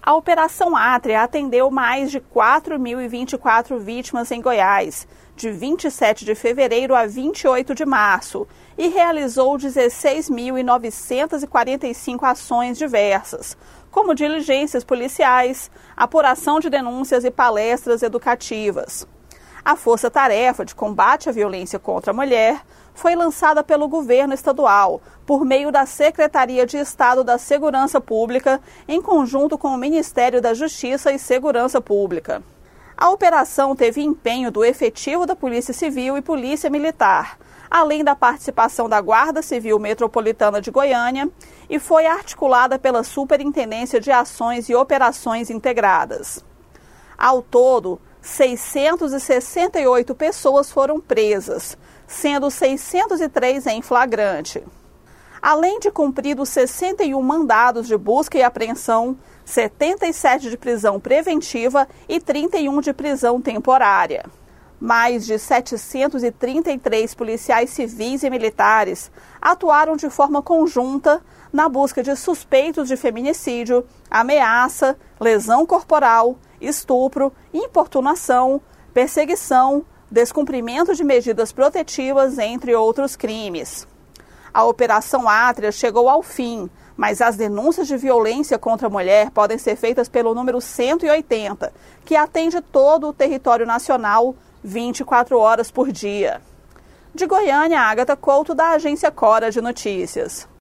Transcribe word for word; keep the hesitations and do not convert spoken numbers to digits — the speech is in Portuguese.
A Operação Átria atendeu mais de quatro mil e vinte e quatro vítimas em Goiás, de vinte e sete de fevereiro a vinte e oito de março, e realizou dezesseis mil novecentas e quarenta e cinco ações diversas, como diligências policiais, apuração de denúncias e palestras educativas. A Força Tarefa de Combate à Violência contra a Mulher foi lançada pelo governo estadual, por meio da Secretaria de Estado da Segurança Pública, em conjunto com o Ministério da Justiça e Segurança Pública. A operação teve empenho do efetivo da Polícia Civil e Polícia Militar, além da participação da Guarda Civil Metropolitana de Goiânia, e foi articulada pela Superintendência de Ações e Operações Integradas. Ao todo, seiscentas e sessenta e oito pessoas foram presas, sendo seiscentos e três em flagrante. Além de cumpridos sessenta e um mandados de busca e apreensão, setenta e sete de prisão preventiva e trinta e um de prisão temporária. Mais de setecentos e trinta e três policiais civis e militares atuaram de forma conjunta na busca de suspeitos de feminicídio, ameaça, lesão corporal, estupro, importunação, perseguição, descumprimento de medidas protetivas, entre outros crimes. A Operação Átria chegou ao fim, mas as denúncias de violência contra a mulher podem ser feitas pelo número cento e oitenta, que atende todo o território nacional vinte e quatro horas por dia. De Goiânia, Agatha Couto, da Agência Cora de Notícias.